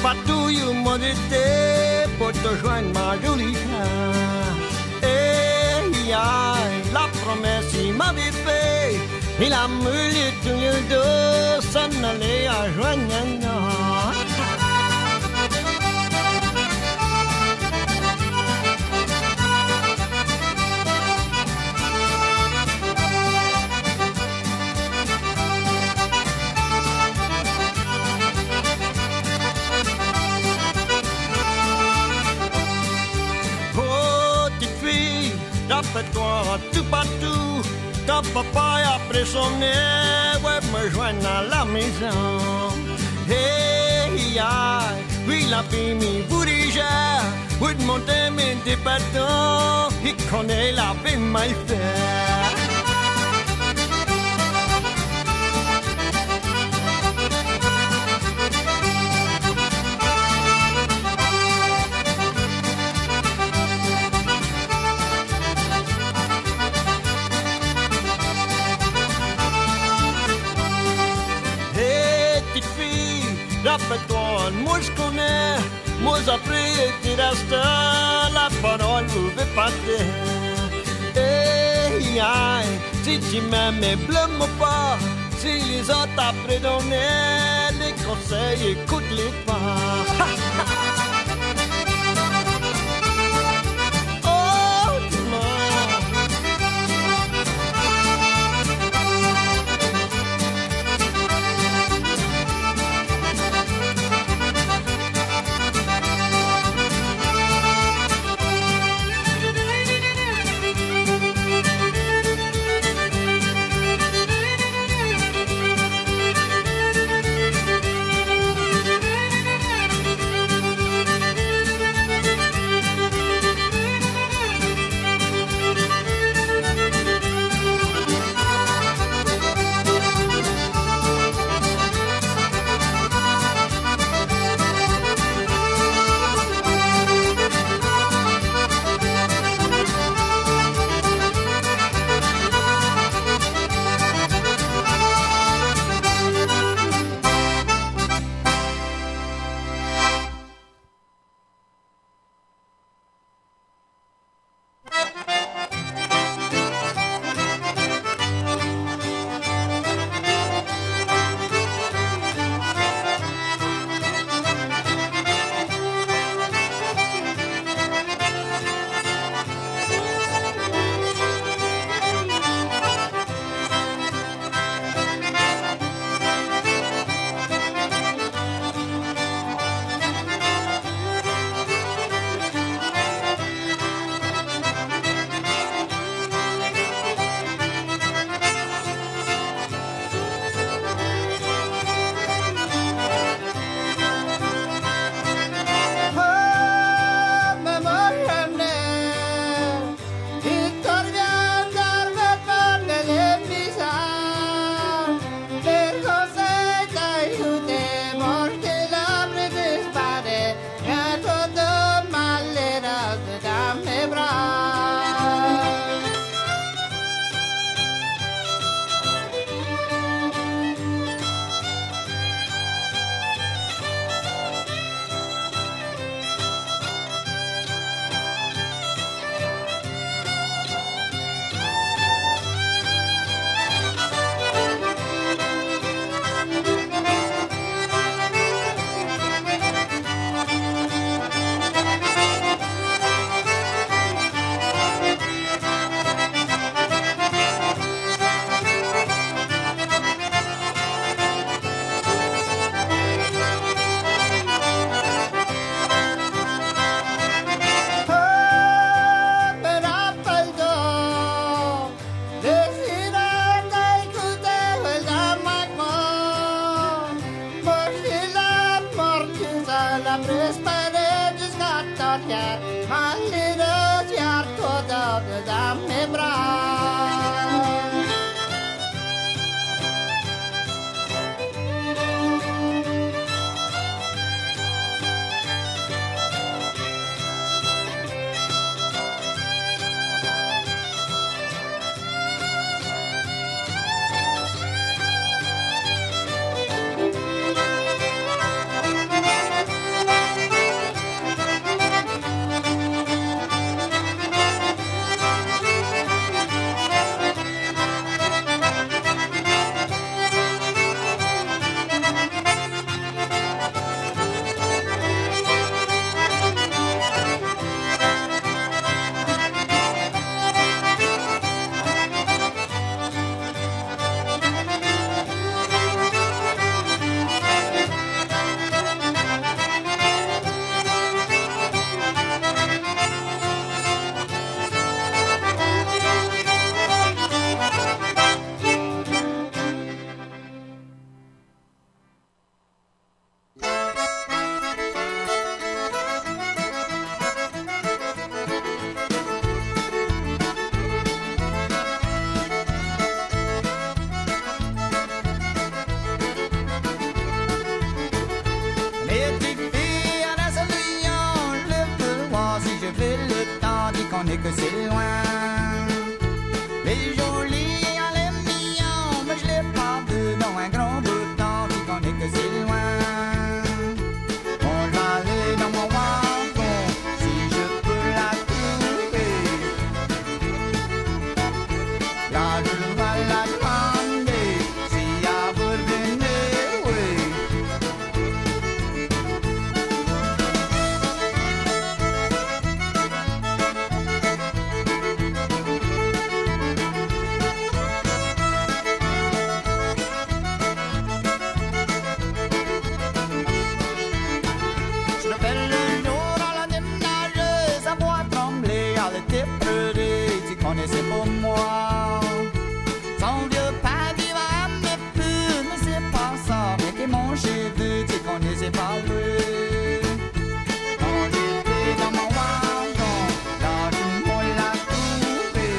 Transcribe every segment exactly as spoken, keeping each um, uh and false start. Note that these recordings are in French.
patouille mon été pour te joindre ma jolie femme. Et aïe, la promesse il m'avait fait, il a meulé tout le dos, s'en allait à joindre. Fais-toi tout partout, ton papa après son nez, ouais, me joindre à la maison. Hey, aïe, oui, la fille vous déjà, oui, de monter mes départements, il connaît la vie mal fait. Rappelle-toi, moi je connais, moi après tu restes, la parole vous veut pas dire. Hey, aïe, si tu m'aimes, blâme pas, si les autres après donné, les conseils, écoute-les pas. qu'on est c'est pour moi. Son vieux père vivra mais plus, mais c'est pas ça. Mais que mon cheveu, tu connais c'est pas lui. Quand j'étais dans mon wagon, là tout le monde l'a trouvé.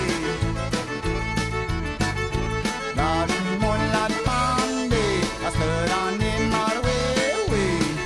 Là tout le monde l'a demandé, parce que l'on est mal, oui, oui.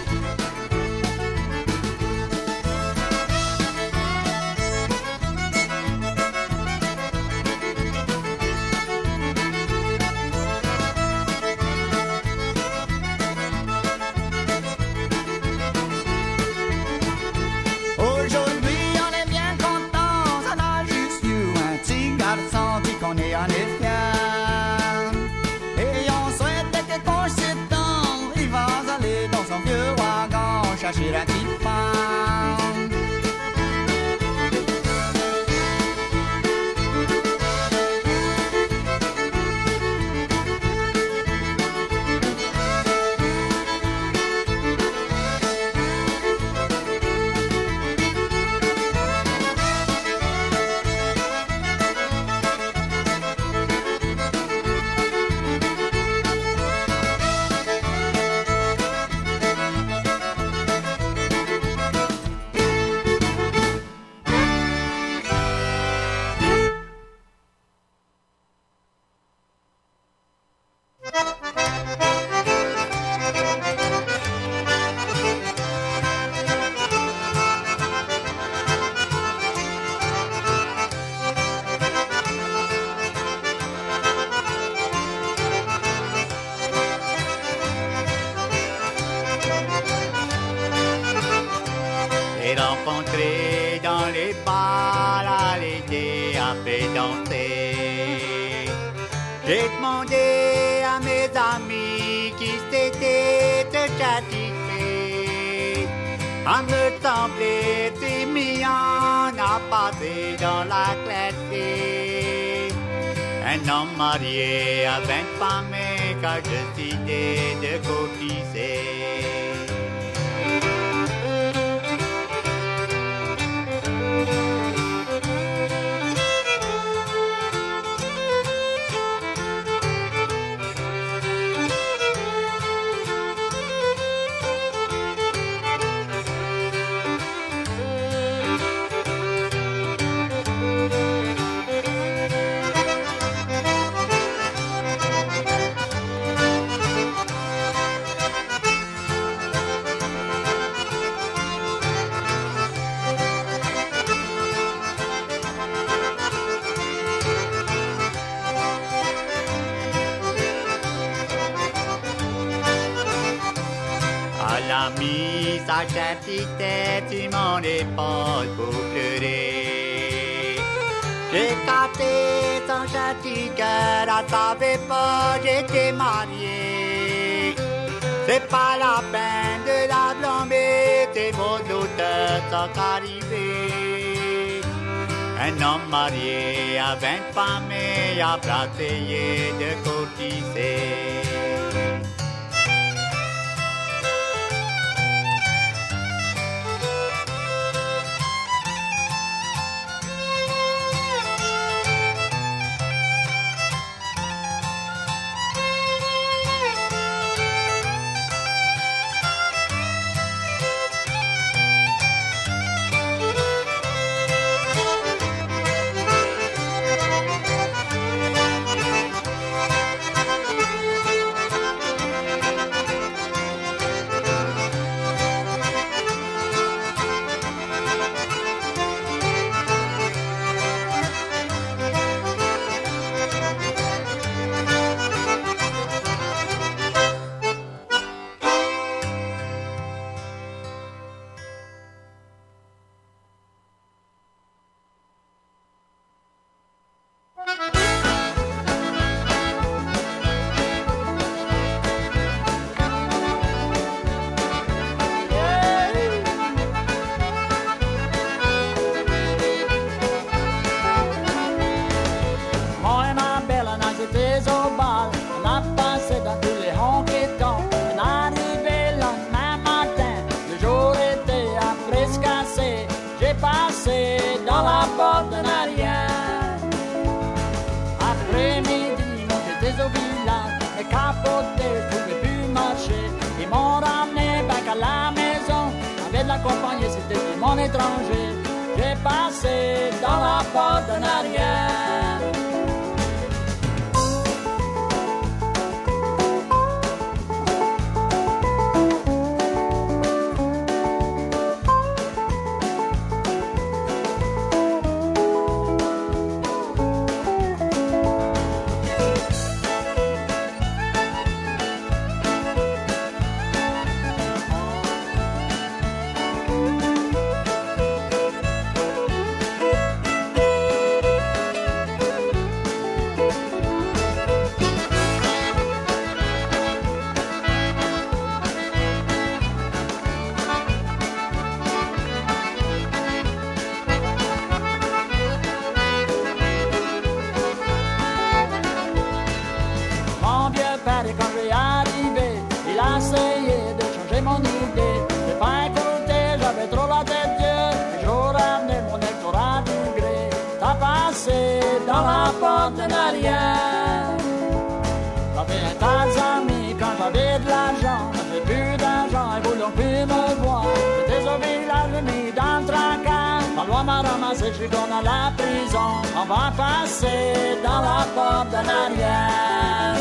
Aujourd'hui on est bien content, ça n'a juste eu un petit garçon dit qu'on est en est fier. Et on souhaite que quand c'est temps, il va aller dans son vieux wagon chercher la petite femme. J'ai rencontré dans les bars à l'été après danser. J'ai demandé à mes amis qui s'étaient châtiés. À me sembler si mignon à passer dans la clarté. Un homme marié à vingt femmes qui a décidé de cotiser. Elle a mis sa petite tête sur mon épaule pour pleurer. J'ai capté son gentil cœur, elle savait pas j'étais marié. C'est pas la peine de la blâmer, c'est vos doutes sont arrivés. Un homme marié à vingt femmes et a essayé de courtiser. accompagné, c'était mon étranger. J'ai passé dans la porte en arrière. Dans la porte en arrière. J'avais un tas d'amis quand j'avais de l'argent. J'avais plus d'argent, ils voulaient plus me voir. J'étais au village, mis dans le tracas. La loi m'a ramassé, je suis dans la prison. On va passer dans la porte en arrière.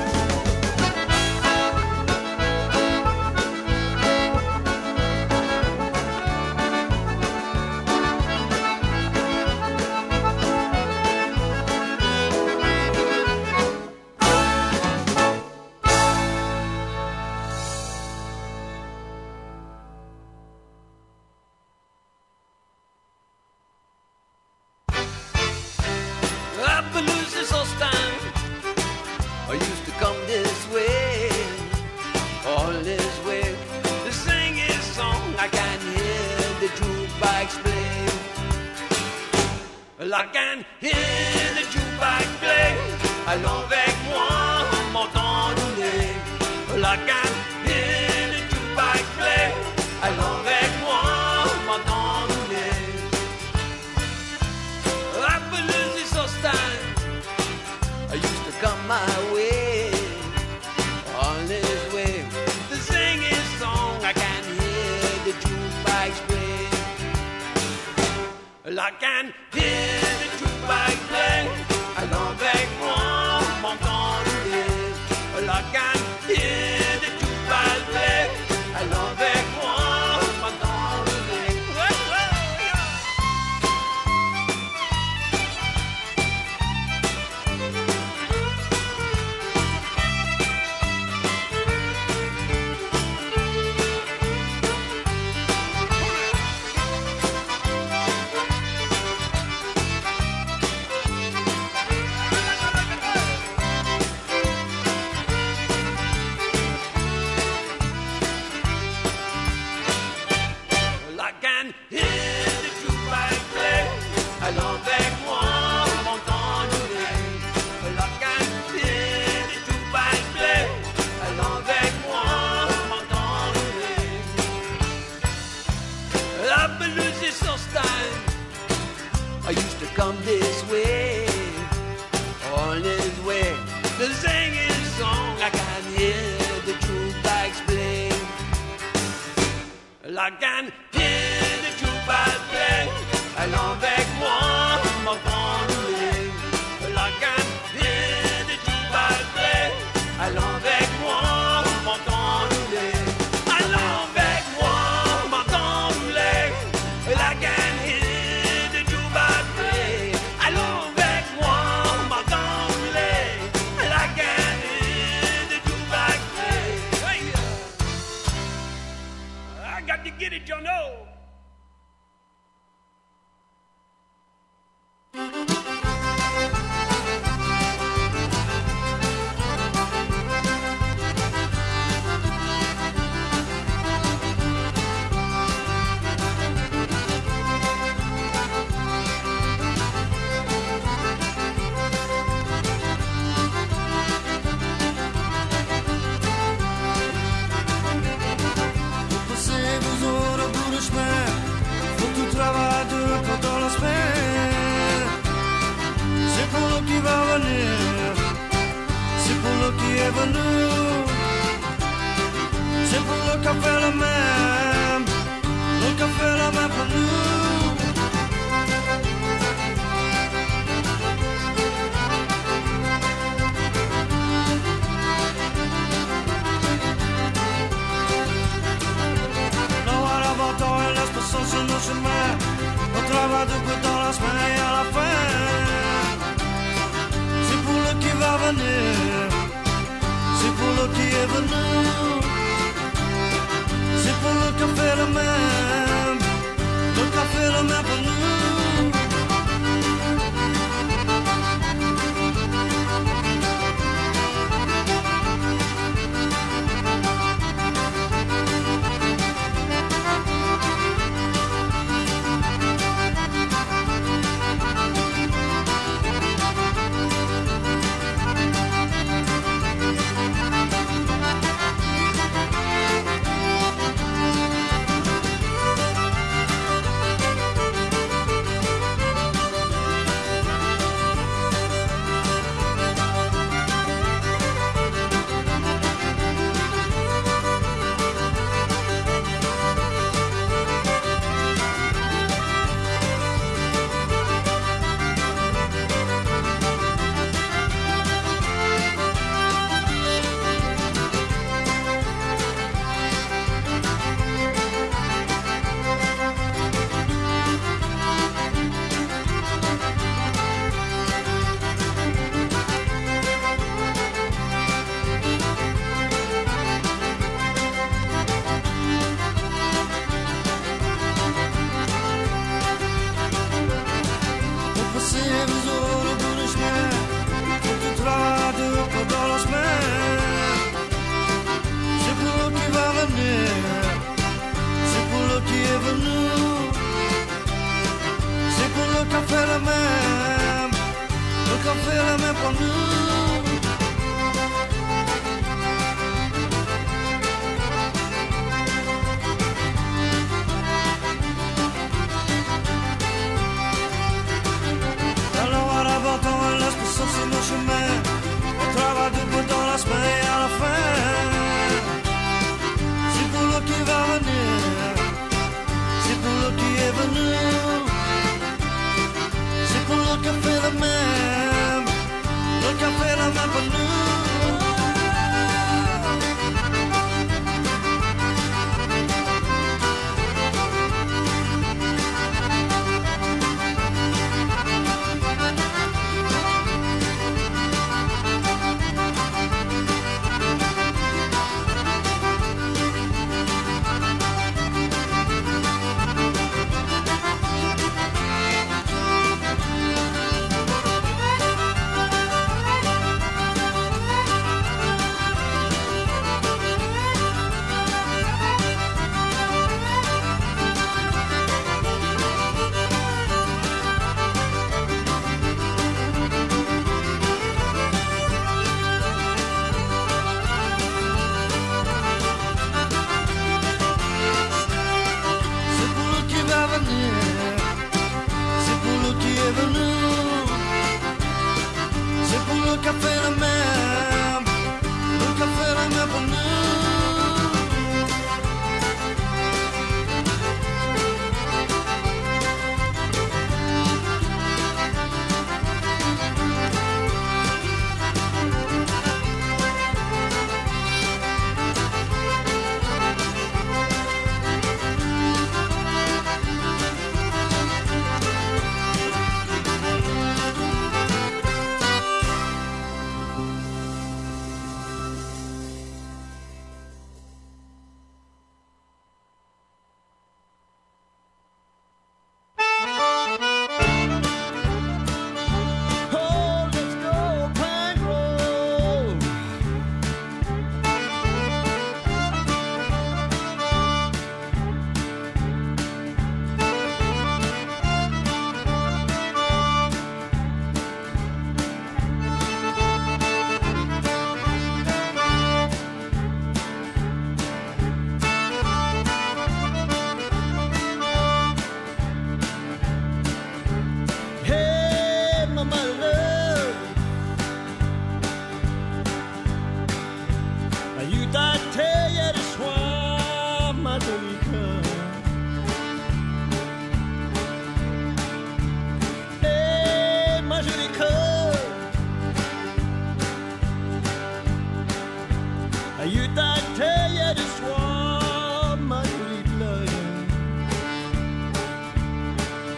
I can hear the jukebox play. Allons avec moi, m'entendez. I can hear the jukebox play. Allons avec moi, m'entendez. Appaloosa is so stand. I used to come my way. On his way to sing his song. I can hear the jukebox play. I can hear the jukebox play. Allons avec moi, m'entendez. I can hear the jukebox play. Allons avec moi, m'entendez. I used to come this way, on his way to sing his song. I can hear the jukebox play. I can hear the jukebox play. Allons avec moi, m'entendez. I can hear the jukebox play. Allons avec moi, m'entendez. Allons avec moi, m'entendez. I can hear the jukebox play. Allons avec moi, m'entendez. I can hear the jukebox play. Hey, I got to get it, you know. C'est pour le café le même, le venir, c'est pour l'autre qui est venu, c'est pour l'autre qui a fait le même, l'autre qui a fait le même pour nous.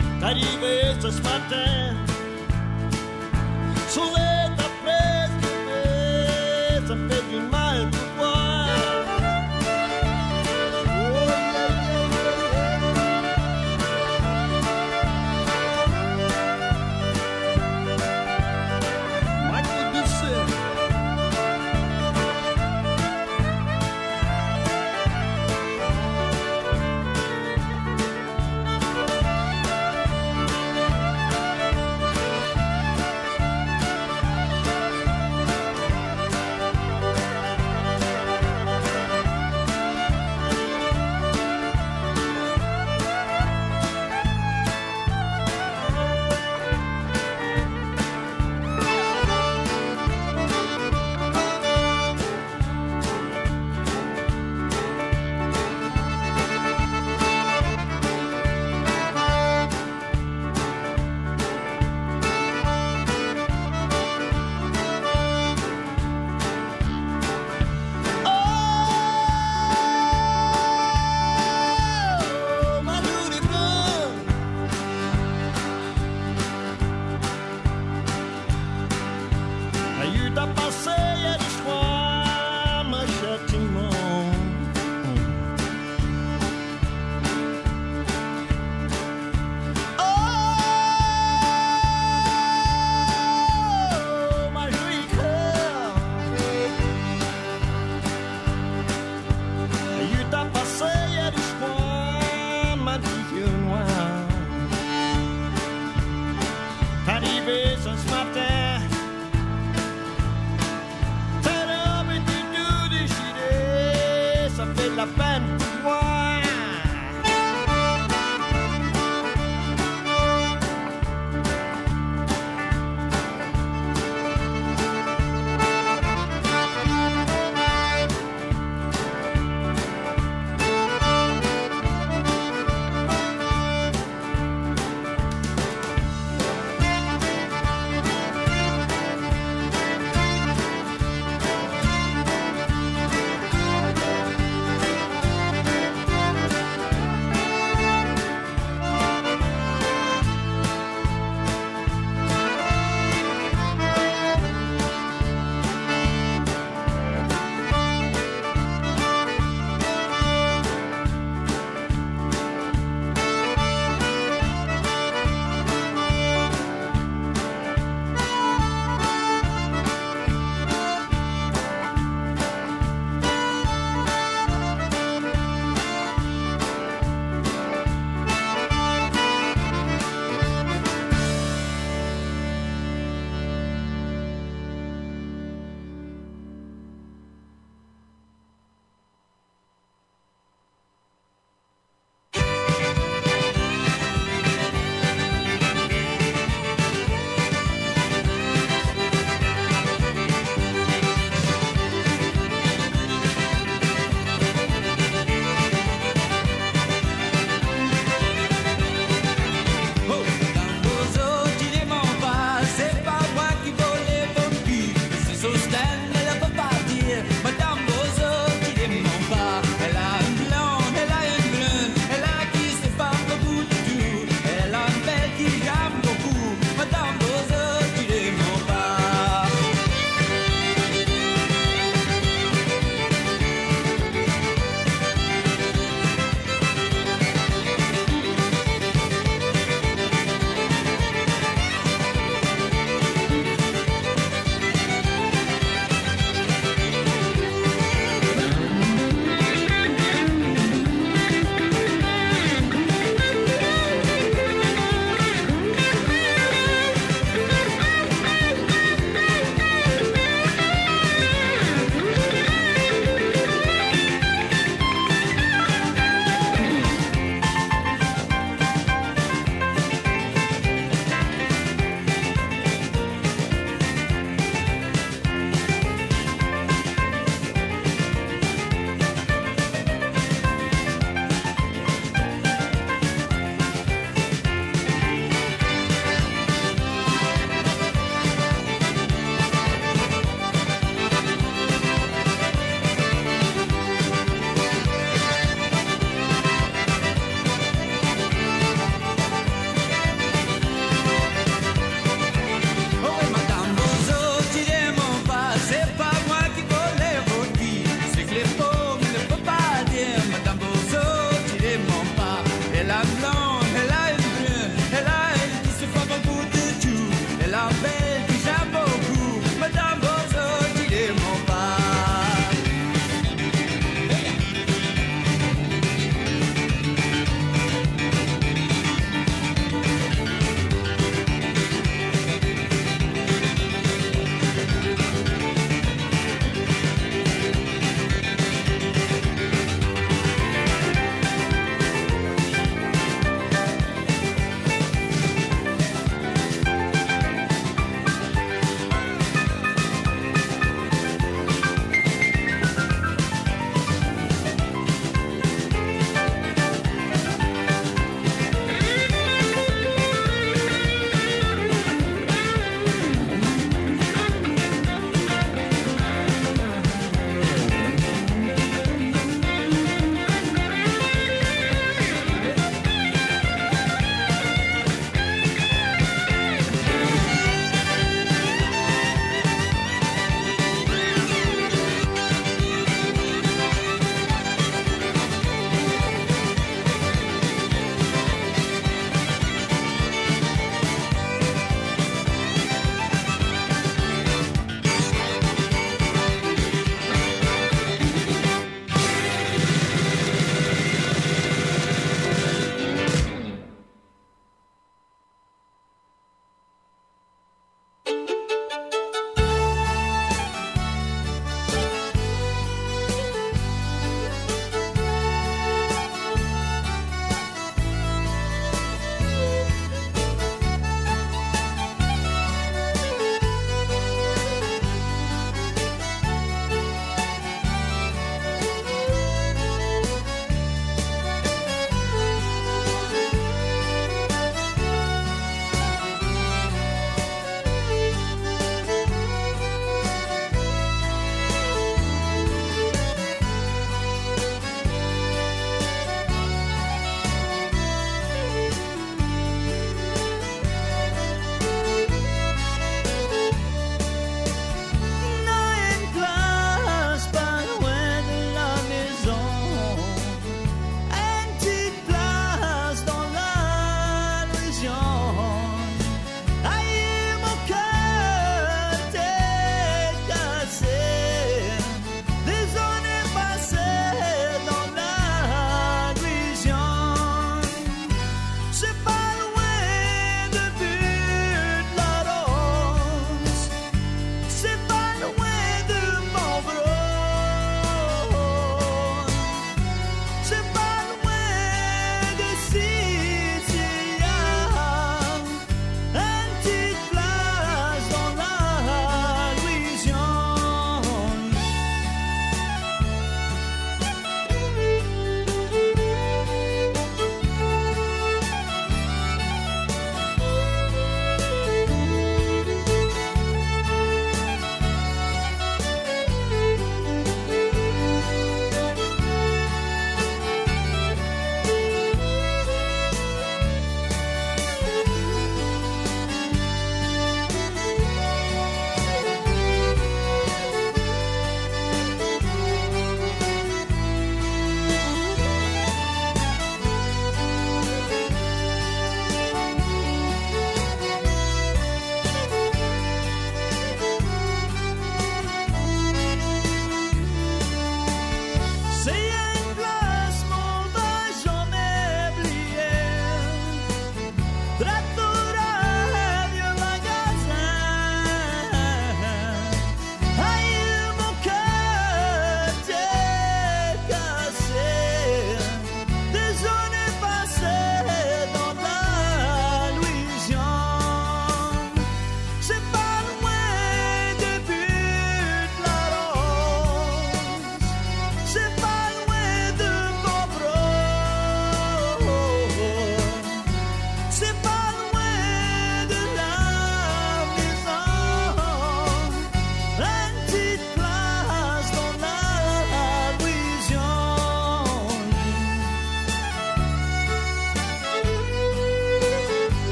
arrivé ce matin, soleil ta presque la peine pour moi.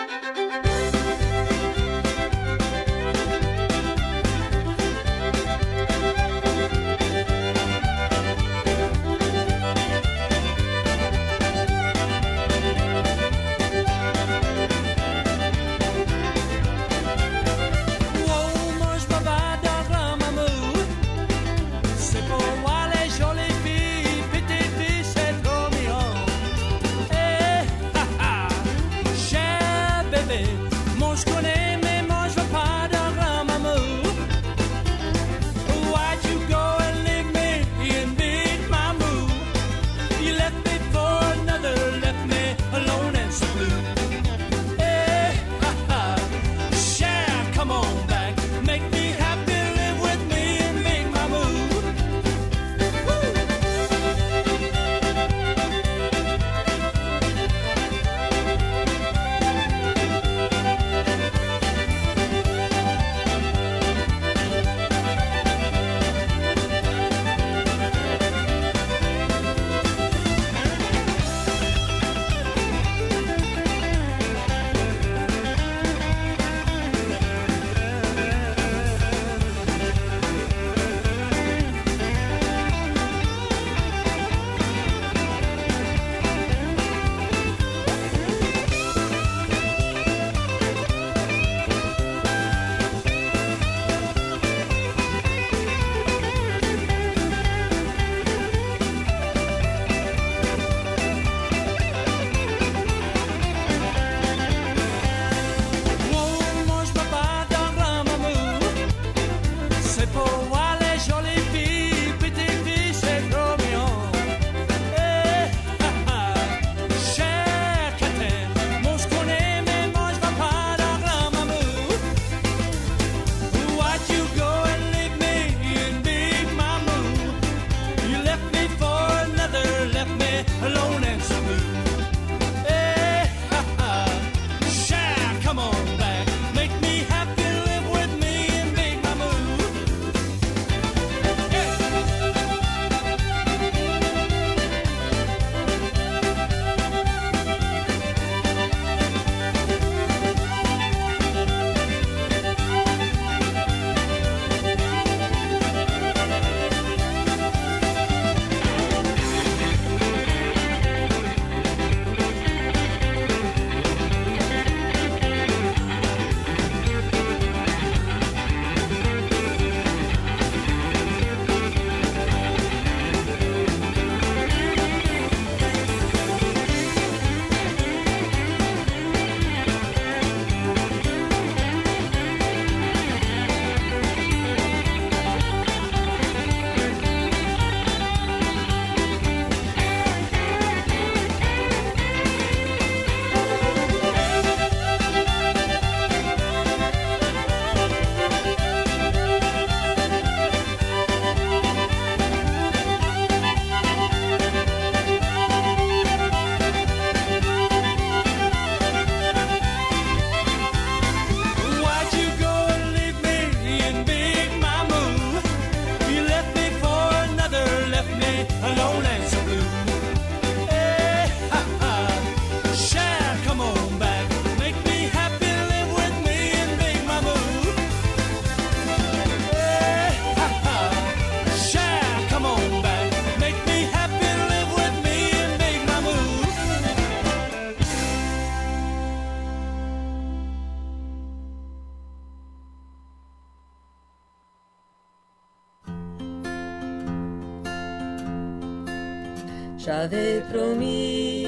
J'avais promis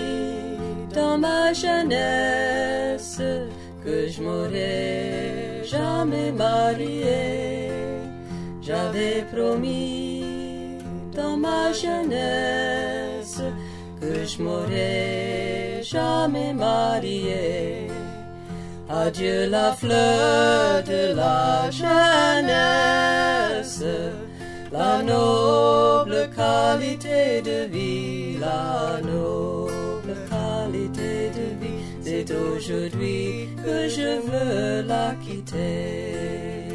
dans ma jeunesse que je m'aurais jamais marié. J'avais promis dans ma jeunesse que je m'aurais jamais marié. Adieu la fleur de la jeunesse, la noble qualité de vie, la noble qualité de vie. C'est aujourd'hui que je veux la quitter.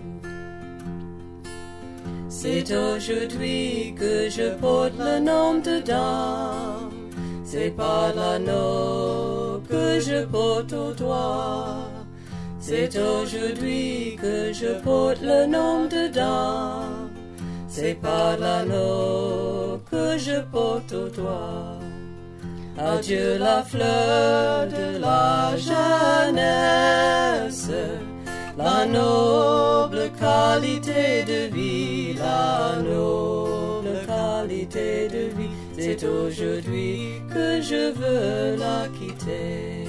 C'est aujourd'hui que je porte le nom de dame. C'est par l'anneau que je porte au doigt. C'est aujourd'hui que je porte le nom dedans. C'est par l'anneau que je porte au doigt. Adieu la fleur de la jeunesse, la noble qualité de vie, la noble qualité de vie. C'est aujourd'hui que je veux la quitter.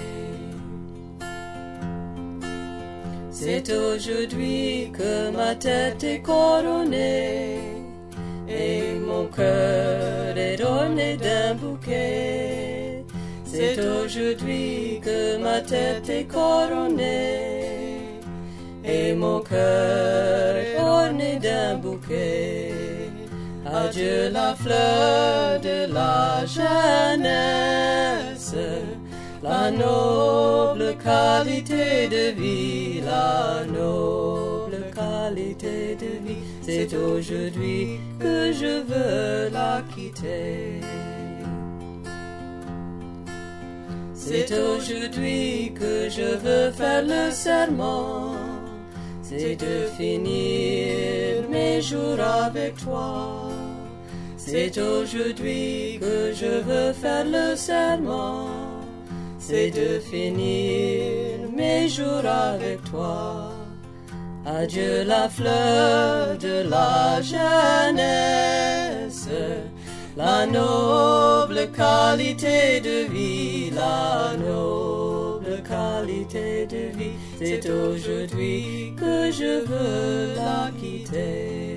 C'est aujourd'hui que ma tête est couronnée et mon cœur est orné d'un bouquet. C'est aujourd'hui que ma tête est couronnée et mon cœur est orné d'un bouquet. Adieu la fleur de la jeunesse, la noble qualité de vie, la noble qualité de vie. C'est aujourd'hui que je veux la quitter. C'est aujourd'hui que je veux faire le serment. C'est de finir mes jours avec toi. C'est aujourd'hui que je veux faire le serment. C'est de finir mes jours avec toi. Adieu la fleur de la jeunesse, la noble qualité de vie, la noble qualité de vie. C'est aujourd'hui que je veux la quitter.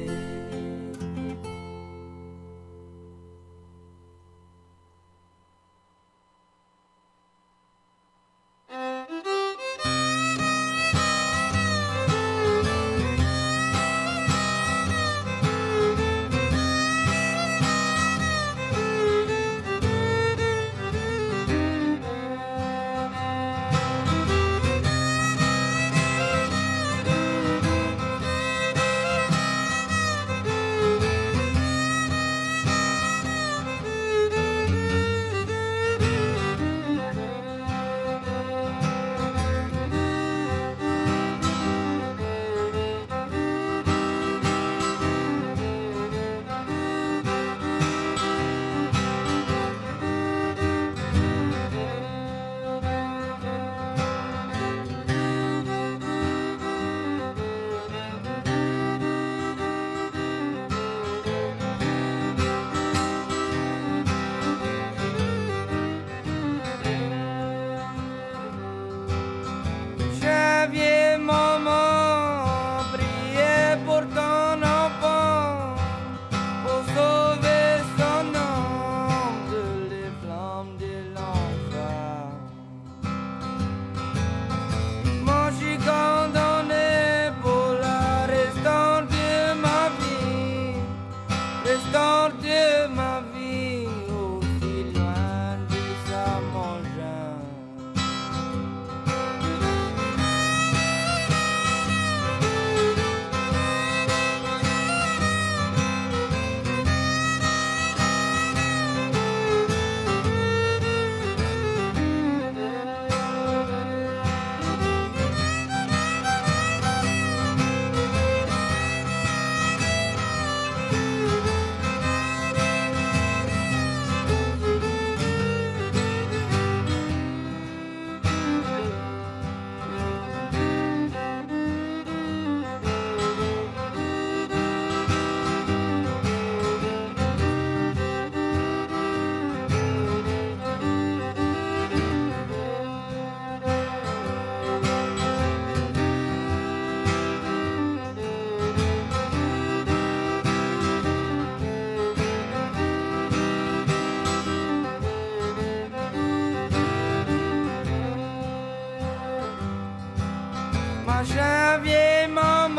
J'ai un vieil maman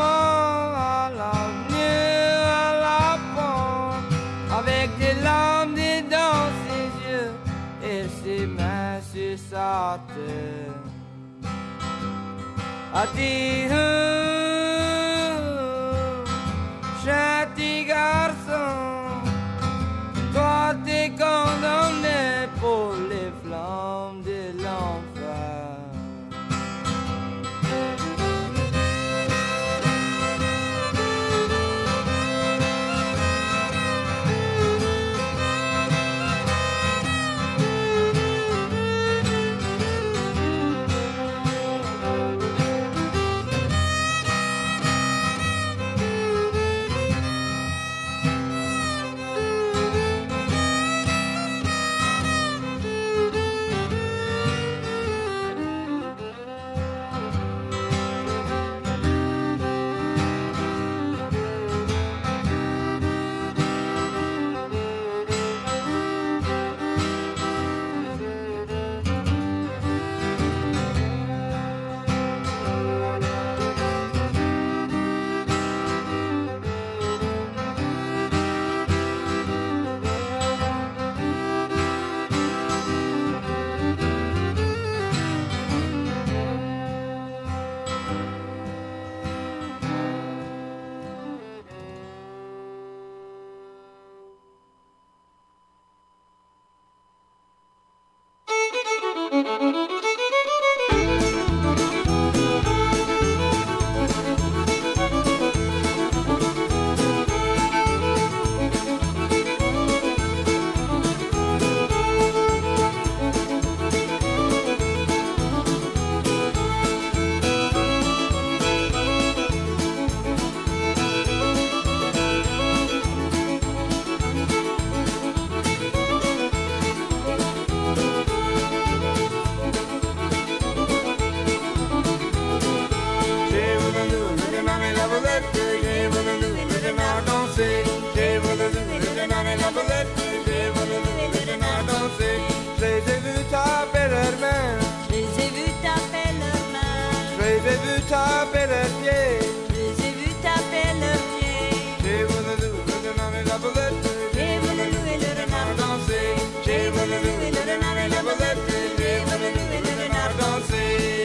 à l'avenue, à la porte, avec des larmes dans ses yeux et ses mains sur sa tête. A dit, gentil garçon, toi t'es condamné pour les flammes de l'enfer. voulu louer le renard et la vedette, j'ai voulu louer le renard danser.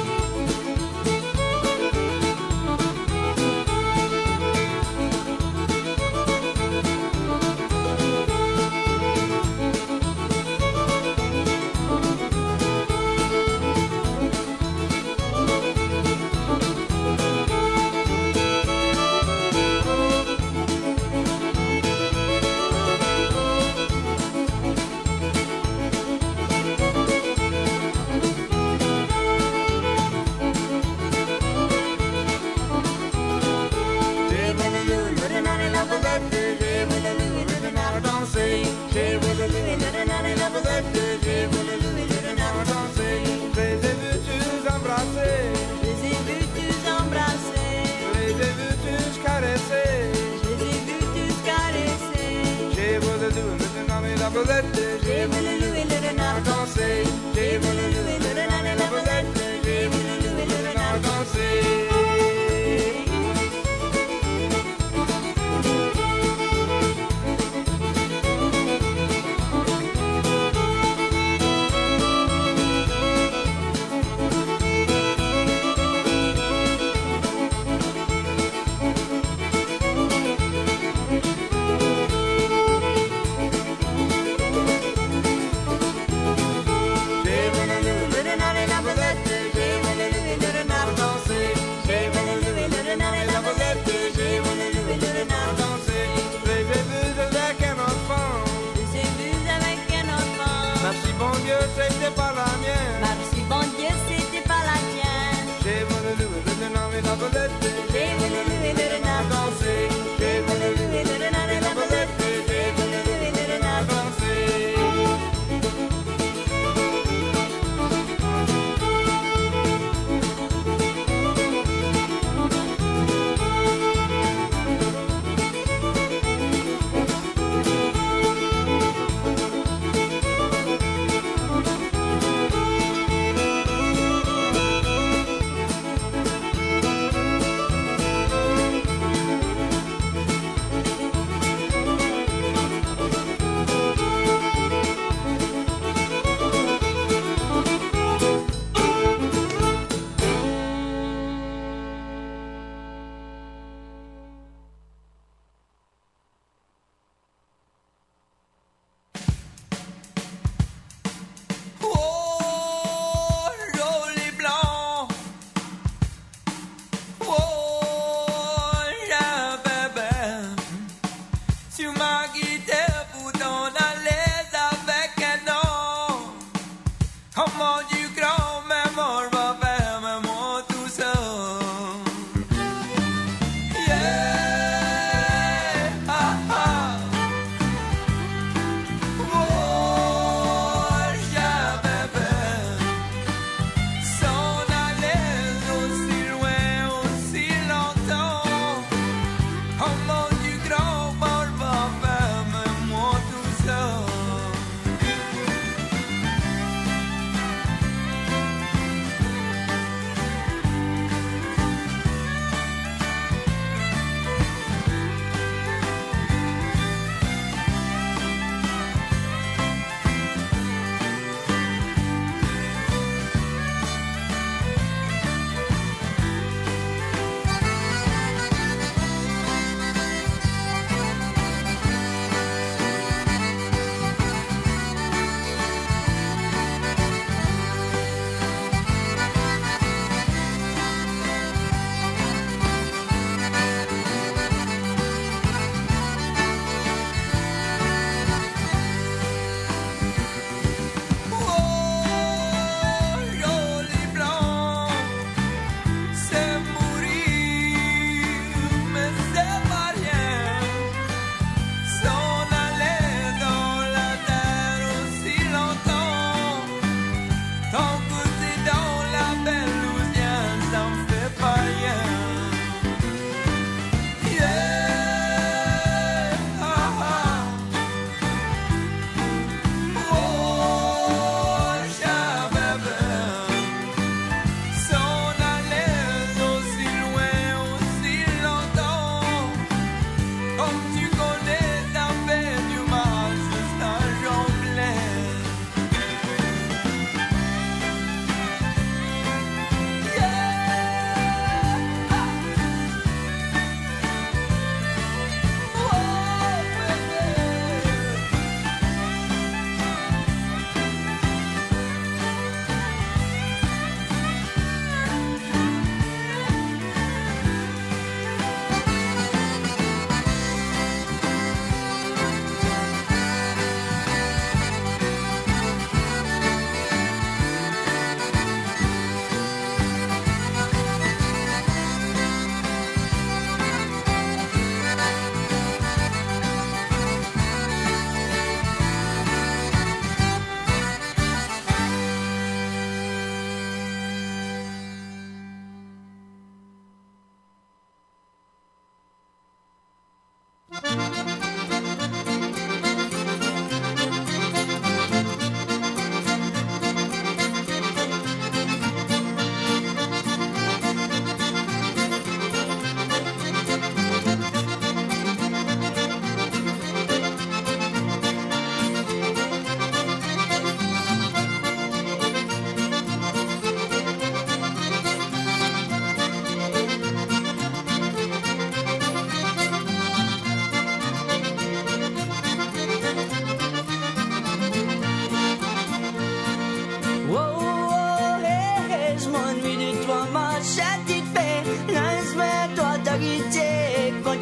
J'ai voulu louer le renard et la vedette, j'ai voulu louer le renard danser. Je les ai vus tous embrasser, Je les ai vus tous embrasser, je les ai vus tous caresser. je les ai vus tous caresser. J'ai voulu louer le renard et la vedette, J'ai voulu louer le renard danser. J'ai voulu louer le renard et la vedette, j'ai voulu louer le renard danser. Merci bon Dieu, c'était pas la mienne. Merci bon Dieu, c'était pas la tienne. J'ai voulu louer le renard et la vedette, J'ai voulu louer le renard danser. J'ai voulu louer le renard et la vedette, j'ai voulu louer le renard danser.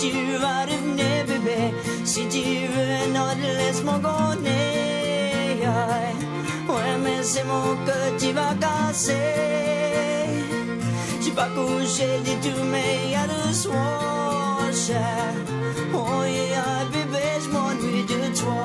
tu vas revenir bébé, si tu veux non laisse-moi gagner. Ouais mais c'est mon cœur tu vas casser. J'ai pas couché du tout mais y'a le soir cher. Oh yeah bébé je m'ennuie de toi.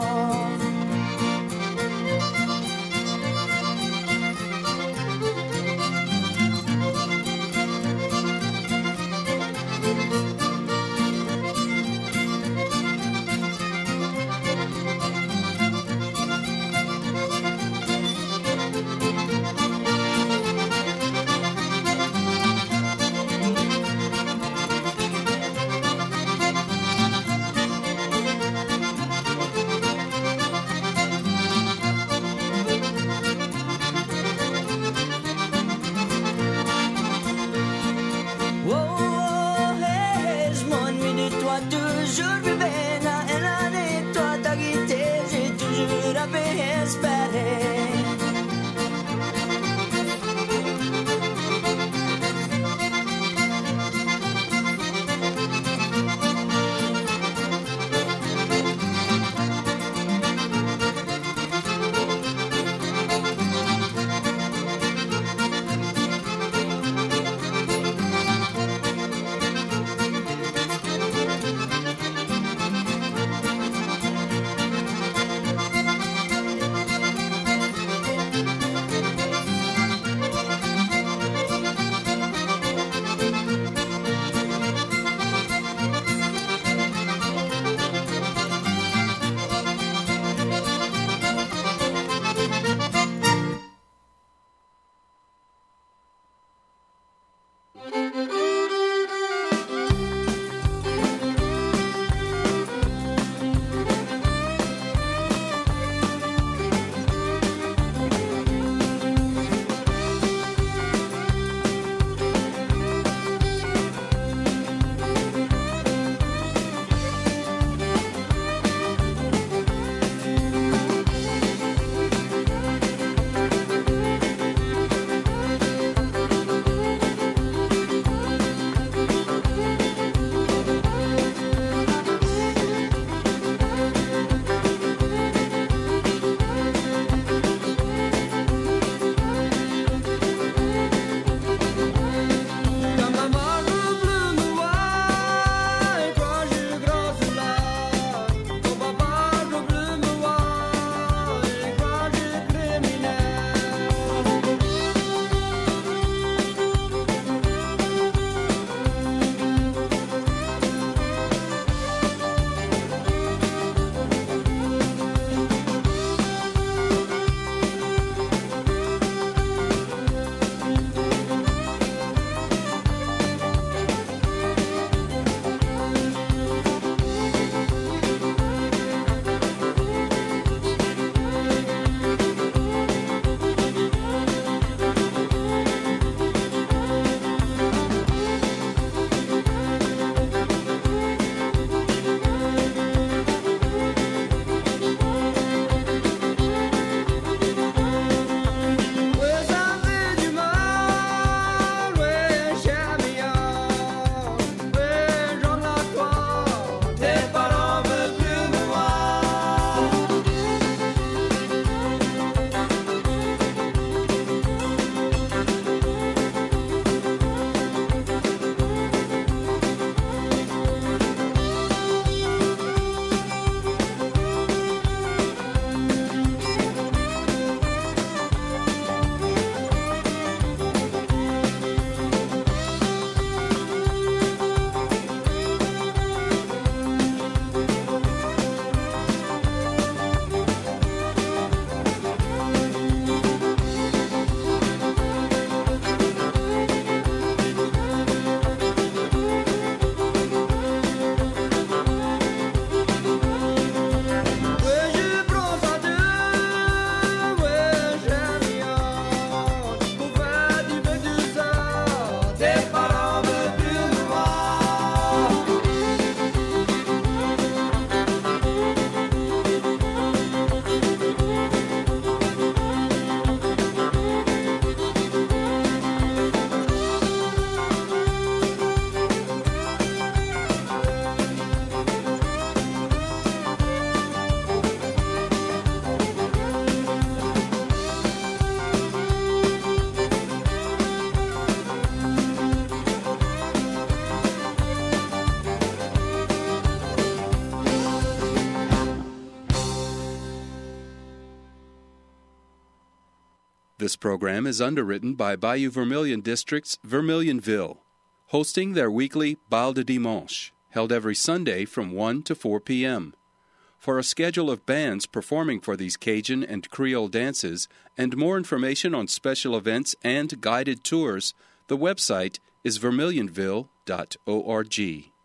This program is underwritten by Bayou Vermilion District's Vermilionville, hosting their weekly Bal de Dimanche, held every Sunday from one to four p.m. For a schedule of bands performing for these Cajun and Creole dances and more information on special events and guided tours, the website is vermilionville dot org.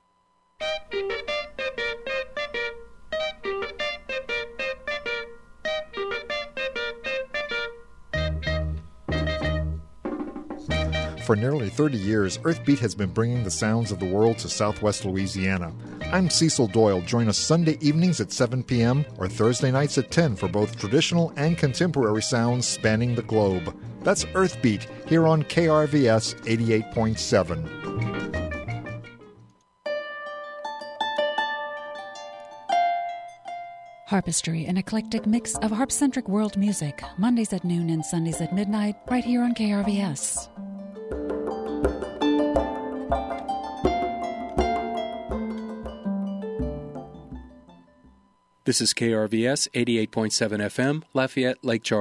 For nearly thirty years, Earthbeat has been bringing the sounds of the world to Southwest Louisiana. I'm Cecil Doyle. Join us Sunday evenings at seven p.m. or Thursday nights at ten for both traditional and contemporary sounds spanning the globe. That's Earthbeat here on K R V S eighty-eight point seven. Harpistry, an eclectic mix of harp-centric world music, Mondays at noon and Sundays at midnight, right here on K R V S. This is K R V S eighty-eight point seven F M, Lafayette, Lake Charles.